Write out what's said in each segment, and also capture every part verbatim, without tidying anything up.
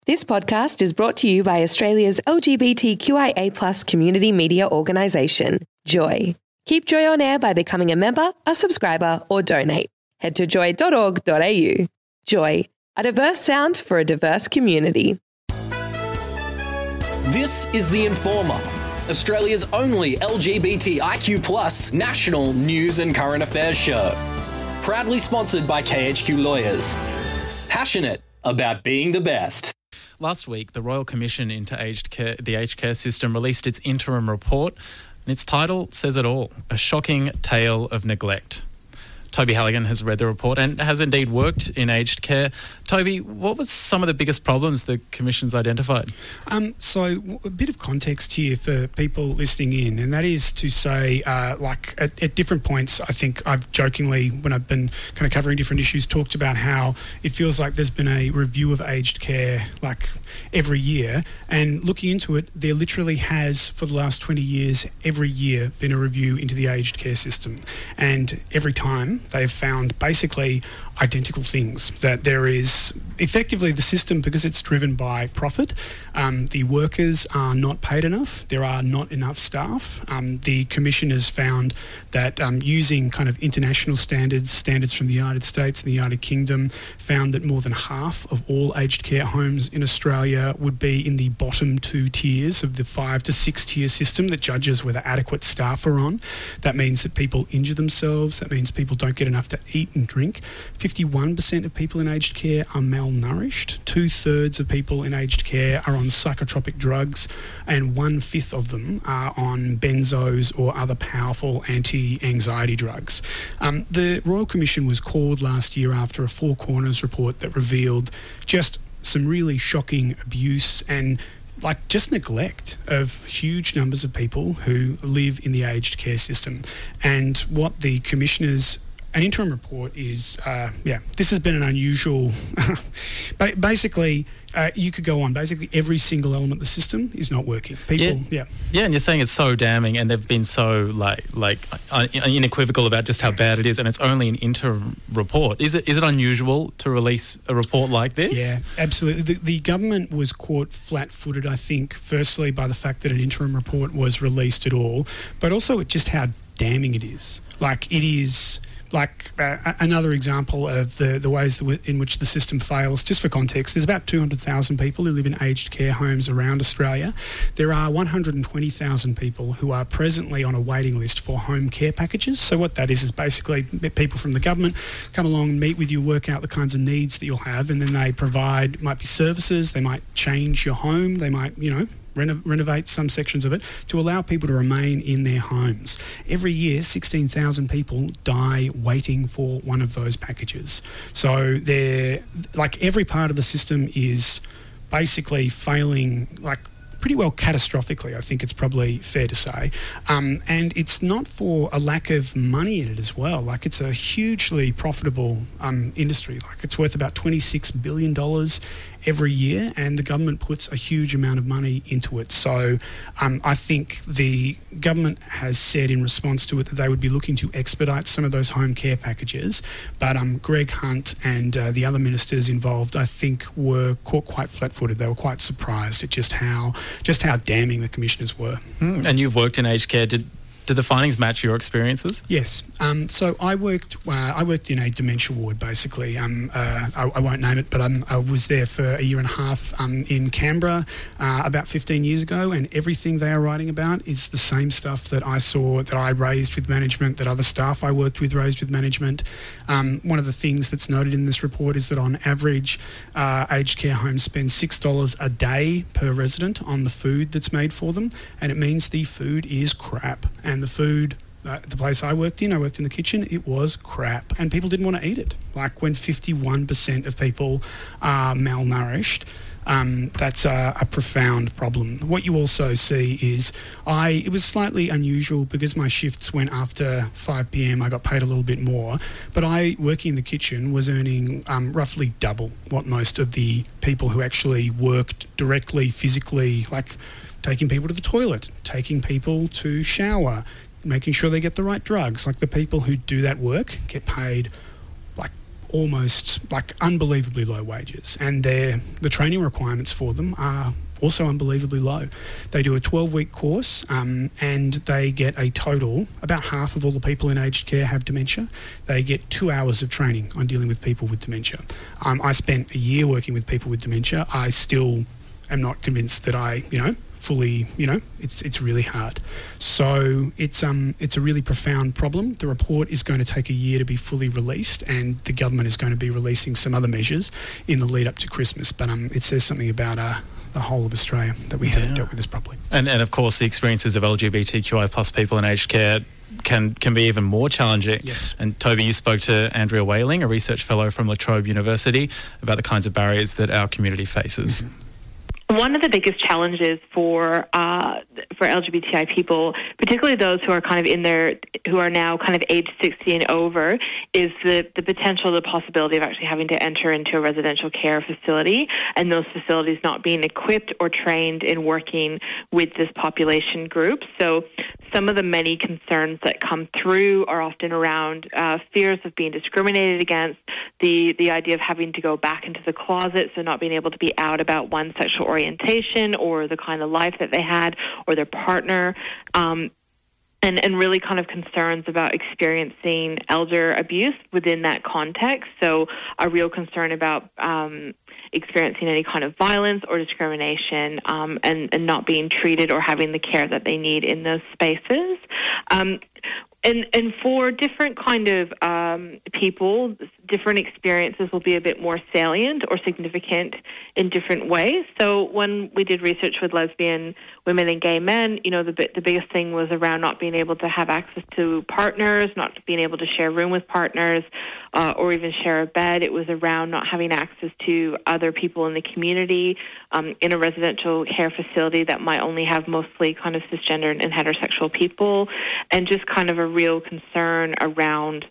This podcast is brought to you by Australia's L G B T Q I A plus community media organisation, Joy. Keep Joy on air by becoming a member, a subscriber or donate. Head to joy dot org dot a u. Joy, a diverse sound for a diverse community. This is The Informer, Australia's only L G B T I Q plus national news and current affairs show. Proudly sponsored by K H Q Lawyers. Passionate about being the best. Last week, the Royal Commission into Aged Care, the Aged Care System released its interim report, and its title says it all, A Shocking Tale of Neglect. Toby Halligan has read the report and has indeed worked in aged care. Toby, what was some of the biggest problems the Commission's identified? Um, so a bit of context here for people listening in, and that is to say, uh, like at, at different points, I think I've jokingly, when I've been kind of covering different issues, talked about how it feels like there's been a review of aged care like every year, and looking into it, there literally has, for the last twenty years, every year been a review into the aged care system. And every time they've found basically identical things, that there is effectively the system, because it's driven by profit, um, the workers are not paid enough, there are not enough staff. Um, the Commission has found that um, using kind of international standards, standards from the United States and the United Kingdom, found that more than half of all aged care homes in Australia would be in the bottom two tiers of the five to six tier system that judges whether adequate staff are on. That means that people injure themselves, that means people don't get enough to eat and drink. fifty-one percent of people in aged care are malnourished. Two-thirds of people in aged care are on psychotropic drugs, and one-fifth of them are on benzos or other powerful anti-anxiety drugs. Um, the Royal Commission was called last year after a Four Corners report that revealed just some really shocking abuse and like just neglect of huge numbers of people who live in the aged care system. And what the Commissioners An interim report is, uh, yeah, this has been an unusual, basically, uh, you could go on, basically every single element of the system is not working. People, yeah. Yeah, yeah and you're saying it's so damning and they've been so like like uh, unequivocal about just how bad it is, and it's only an interim report. Is it is it unusual to release a report like this? Yeah, absolutely. The, the government was caught flat-footed, I think, firstly by the fact that an interim report was released at all, but also just how damning it is. Like, it is... Like uh, another example of the, the ways in which the system fails, just for context, there's about two hundred thousand people who live in aged care homes around Australia. There are one hundred twenty thousand people who are presently on a waiting list for home care packages. So what that is is basically people from the government come along, meet with you, work out the kinds of needs that you'll have, and then they provide, might be services, they might change your home, they might, you know, Reno- renovate some sections of it to allow people to remain in their homes. Every year, sixteen thousand people die waiting for one of those packages. So they're, like, every part of the system is basically failing, like, pretty well catastrophically, I think it's probably fair to say. Um, and it's not for a lack of money in it as well. Like, it's a hugely profitable um, industry. Like, it's worth about twenty-six billion dollars every year, and the government puts a huge amount of money into it. So um, I think the government has said in response to it that they would be looking to expedite some of those home care packages. But um, Greg Hunt and uh, the other ministers involved, I think, were caught quite flat-footed. They were quite surprised at just how just how damning the commissioners were. Mm, and you've worked in aged care. Did Did the findings match your experiences? Yes. Um, so I worked. Uh, I worked in a dementia ward, basically. Um, uh, I, I won't name it, but um, I was there for a year and a half um, in Canberra uh, about fifteen years ago, and everything they are writing about is the same stuff that I saw, that I raised with management, that other staff I worked with raised with management. Um, one of the things that's noted in this report is that on average, uh, aged care homes spend six dollars a day per resident on the food that's made for them, and it means the food is crap. And the food, uh, the place I worked in, I worked in the kitchen, it was crap. And people didn't want to eat it. Like, when fifty-one percent of people are malnourished, um, that's a, a profound problem. What you also see is, I it was slightly unusual because my shifts went after five p.m, I got paid a little bit more, but I, working in the kitchen, was earning um, roughly double what most of the people who actually worked directly, physically, like taking people to the toilet, taking people to shower, making sure they get the right drugs. Like, the people who do that work get paid like almost like unbelievably low wages, and their the training requirements for them are also unbelievably low. They do a twelve-week course um, and they get a total, about half of all the people in aged care have dementia. They get two hours of training on dealing with people with dementia. Um, I spent a year working with people with dementia. I still am not convinced that I, you know, fully, you know, it's it's really hard. So it's um it's a really profound problem. The report is going to take a year to be fully released, and the government is going to be releasing some other measures in the lead up to Christmas. But um it says something about uh the whole of Australia that we haven't yeah. dealt with this properly. And and of course the experiences of L G B T Q I plus people in aged care can can be even more challenging. Yes. And Toby, you spoke to Andrea Whaling, a research fellow from La Trobe University, about the kinds of barriers that our community faces. Mm-hmm. One of the biggest challenges for uh, for L G B T I people, particularly those who are kind of in their, who are now kind of age sixty and over, is the, the potential, the possibility of actually having to enter into a residential care facility, and those facilities not being equipped or trained in working with this population group. So some of the many concerns that come through are often around uh, fears of being discriminated against, the, the idea of having to go back into the closet, so not being able to be out about one's sexual orientation orientation or the kind of life that they had or their partner, um, and, and really kind of concerns about experiencing elder abuse within that context. So a real concern about um, experiencing any kind of violence or discrimination um, and, and not being treated or having the care that they need in those spaces. Um, And and for different kind of um, people, different experiences will be a bit more salient or significant in different ways. So when we did research with lesbian women and gay men, you know, the the biggest thing was around not being able to have access to partners, not being able to share a room with partners, uh, or even share a bed. It was around not having access to other people in the community um, in a residential care facility that might only have mostly kind of cisgender and heterosexual people, and just kind of a real concern around,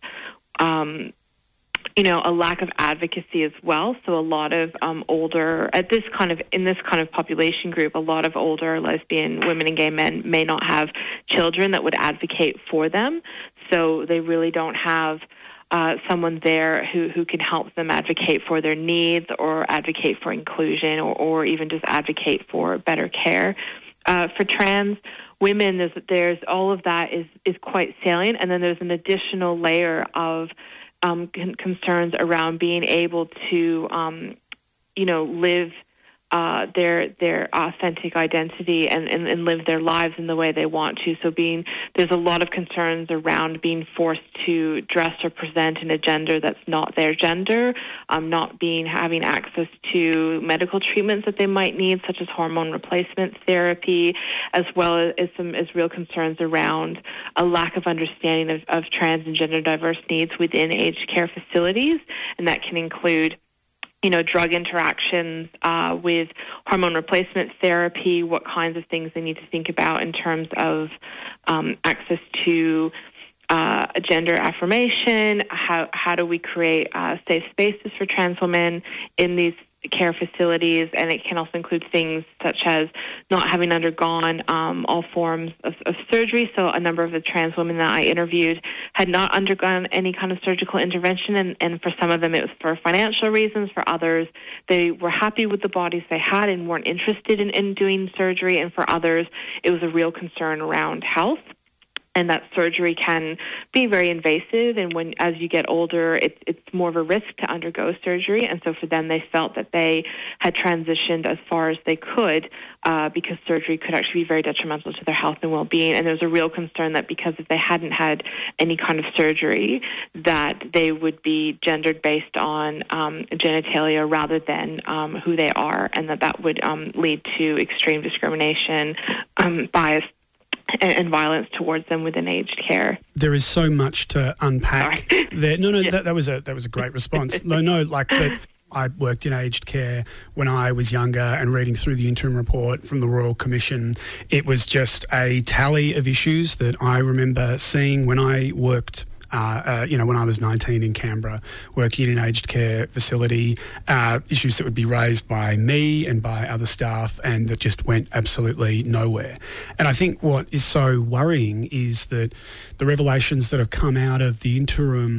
um, you know, a lack of advocacy as well. So a lot of um, older, at this kind of, in this kind of population group, a lot of older lesbian women and gay men may not have children that would advocate for them. So they really don't have uh, someone there who, who can help them advocate for their needs or advocate for inclusion or, or even just advocate for better care. Uh, for trans women, there's, there's all of that is, is quite salient, and then there's an additional layer of um, con- concerns around being able to, um, you know, live uh, their their authentic identity and, and, and live their lives in the way they want to. So being there's a lot of concerns around being forced to dress or present in a gender that's not their gender, um, not being having access to medical treatments that they might need, such as hormone replacement therapy, as well as some as real concerns around a lack of understanding of, of trans and gender diverse needs within aged care facilities, and that can include, you know, drug interactions uh, with hormone replacement therapy, what kinds of things they need to think about in terms of um, access to uh, gender affirmation, how how do we create uh, safe spaces for trans women in these care facilities, and it can also include things such as not having undergone um, all forms of, of surgery. So a number of the trans women that I interviewed had not undergone any kind of surgical intervention, and, and for some of them it was for financial reasons. For others, they were happy with the bodies they had and weren't interested in, in doing surgery, and for others it was a real concern around health. And that surgery can be very invasive, and when as you get older, it, it's more of a risk to undergo surgery. And so for them, they felt that they had transitioned as far as they could uh, because surgery could actually be very detrimental to their health and well-being. And there's a real concern that because if they hadn't had any kind of surgery, that they would be gendered based on um, genitalia rather than um, who they are, and that that would um, lead to extreme discrimination, um, bias, and violence towards them within aged care. There is so much to unpack there. No, no, yeah. that, that was a that was a great response. no, no, like that. I worked in aged care when I was younger, and reading through the interim report from the Royal Commission, it was just a tally of issues that I remember seeing when I worked Uh, uh, you know, when I was nineteen in Canberra, working in an aged care facility, uh, issues that would be raised by me and by other staff, and that just went absolutely nowhere. And I think what is so worrying is that the revelations that have come out of the interim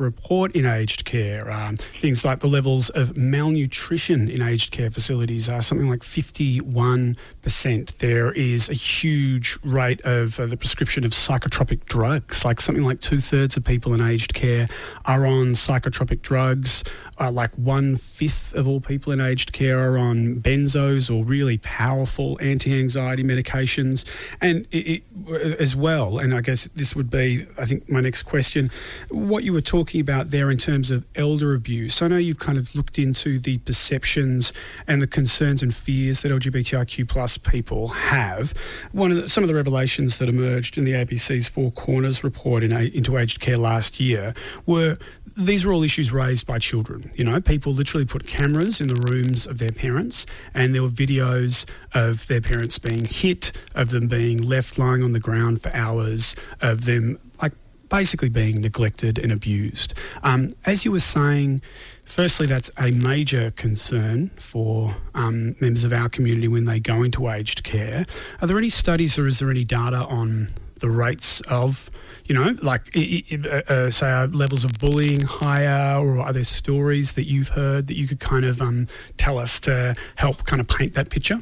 report in aged care. Um, things like the levels of malnutrition in aged care facilities are something like fifty-one percent. There is a huge rate of uh, the prescription of psychotropic drugs, like something like two-thirds of people in aged care are on psychotropic drugs. Uh, like one-fifth of all people in aged care are on benzos or really powerful anti-anxiety medications. And it, it, as well, and I guess this would be, I think, my next question, what you were talking about there in terms of elder abuse. I know you've kind of looked into the perceptions and the concerns and fears that L G B T I Q plus people have. One of the, some of the revelations that emerged in the A B C's Four Corners report in a, into aged care last year were these were all issues raised by children. You know, people literally put cameras in the rooms of their parents, and there were videos of their parents being hit, of them being left lying on the ground for hours, of them like basically being neglected and abused. Um, as you were saying, firstly, that's a major concern for um, members of our community when they go into aged care. Are there any studies or is there any data on the rates of, you know, like, uh, uh, say, are levels of bullying higher, or are there stories that you've heard that you could kind of um, tell us to help kind of paint that picture?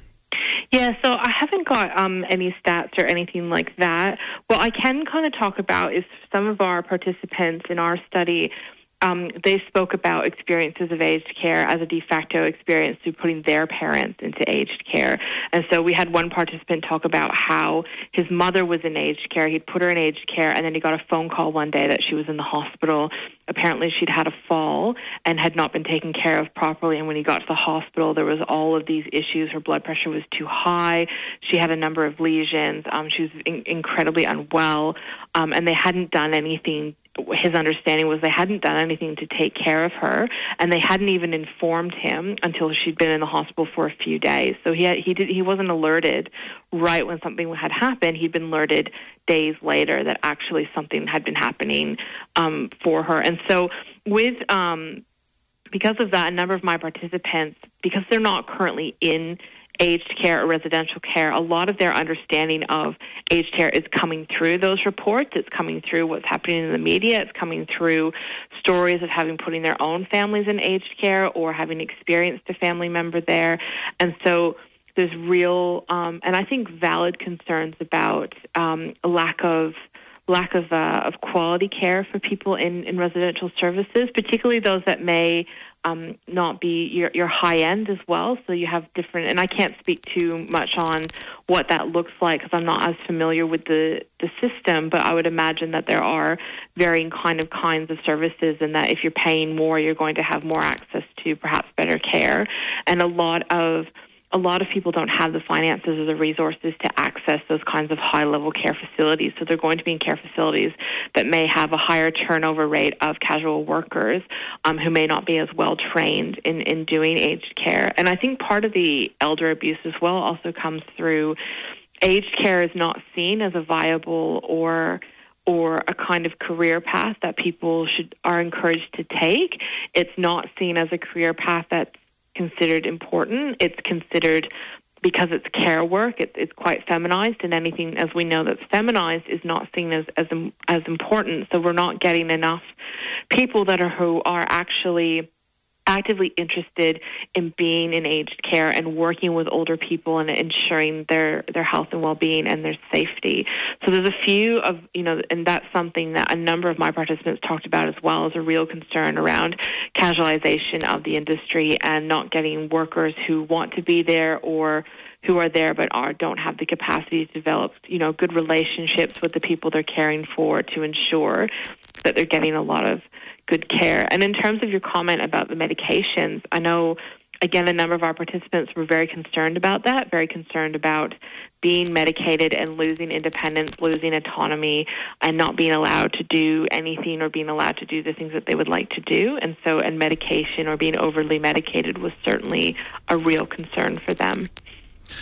Yeah, so I haven't got um, any stats or anything like that. What I can kind of talk about is some of our participants in our study, Um, they spoke about experiences of aged care as a de facto experience through putting their parents into aged care. And so we had one participant talk about how his mother was in aged care. He'd put her in aged care, and then he got a phone call one day that she was in the hospital. Apparently she'd had a fall and had not been taken care of properly. And when he got to the hospital, there was all of these issues. Her blood pressure was too high. She had a number of lesions. Um, she was in- incredibly unwell, um, and they hadn't done anything. His understanding was they hadn't done anything to take care of her, and they hadn't even informed him until she'd been in the hospital for a few days. So he had, he did he wasn't alerted right when something had happened. He'd been alerted days later that actually something had been happening um, for her. And so with um, because of that, a number of my participants, because they're not currently in aged care or residential care, a lot of their understanding of aged care is coming through those reports. It's coming through what's happening in the media. It's coming through stories of having putting their own families in aged care or having experienced a family member there. And so there's real, um, and I think valid concerns about um, a lack of lack of uh, of quality care for people in, in residential services, particularly those that may Um, not be your, your high end as well. So you have different, and I can't speak too much on what that looks like because I'm not as familiar with the, the system, but I would imagine that there are varying kind of kinds of services, and that if you're paying more, you're going to have more access to perhaps better care. And a lot of A lot of people don't have the finances or the resources to access those kinds of high-level care facilities. So they're going to be in care facilities that may have a higher turnover rate of casual workers um, who may not be as well-trained in, in doing aged care. And I think part of the elder abuse as well also comes through aged care is not seen as a viable or or a kind of career path that people should are encouraged to take. It's not seen as a career path that's considered important. It's considered, because it's care work, it, it's quite feminized, and anything, as we know, that's feminized is not seen as, as as important. So we're not getting enough people that are who are actually actively interested in being in aged care and working with older people and ensuring their, their health and well-being and their safety. So there's a few of, you know, and that's something that a number of my participants talked about as well, as a real concern around casualization of the industry and not getting workers who want to be there or who are there but are don't have the capacity to develop, you know, good relationships with the people they're caring for to ensure that they're getting a lot of good care. And in terms of your comment about the medications, I know, again, a number of our participants were very concerned about that, very concerned about being medicated and losing independence, losing autonomy, and not being allowed to do anything or being allowed to do the things that they would like to do. And so, and medication or being overly medicated was certainly a real concern for them.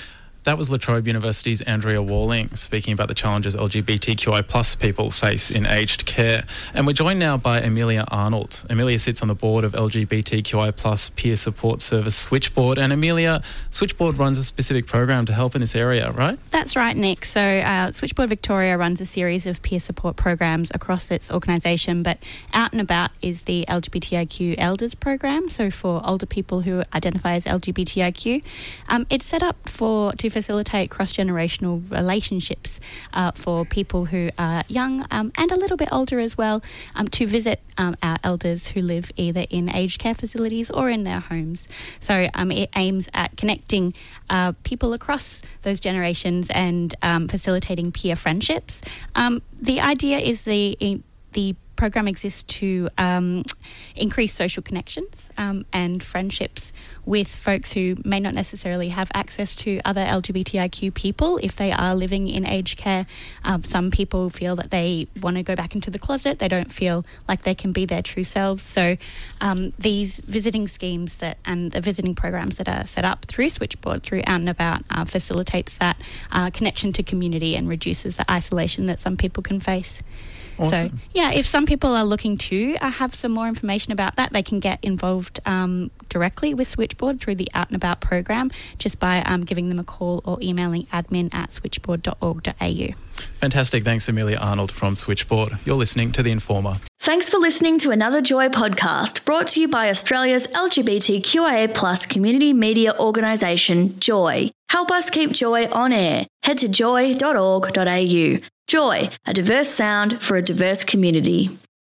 That was La Trobe University's Andrea Walling speaking about the challenges L G B T Q I plus people face in aged care. And we're joined now by Amelia Arnold. Amelia sits on the board of L G B T Q I plus peer support service Switchboard. And Amelia, Switchboard runs a specific program to help in this area, right? That's right, Nick. So uh, Switchboard Victoria runs a series of peer support programs across its organisation, but Out and About is the L G B T I Q Elders program, so for older people who identify as L G B T I Q. Um, it's set up for to facilitate cross-generational relationships uh, for people who are young um, and a little bit older as well, um, to visit um, our elders who live either in aged care facilities or in their homes. So um, it aims at connecting uh, people across those generations and um, facilitating peer friendships. Um, the idea is the the program exists to um, increase social connections um, and friendships with folks who may not necessarily have access to other L G B T I Q people if they are living in aged care. Um, some people feel that they want to go back into the closet. They don't feel like they can be their true selves. So um, these visiting schemes that and the visiting programs that are set up through Switchboard, through Out and About, uh, facilitates that uh, connection to community and reduces the isolation that some people can face. Awesome. So, yeah, if some people are looking to uh, have some more information about that, they can get involved um, directly with Switchboard through the Out and About program just by um, giving them a call or emailing admin at switchboard dot org dot a u. Fantastic. Thanks, Amelia Arnold from Switchboard. You're listening to The Informer. Thanks for listening to another Joy podcast brought to you by Australia's L G B T Q I A plus community media organisation, Joy. Help us keep Joy on air. Head to joy dot org dot a u. Joy, a diverse sound for a diverse community.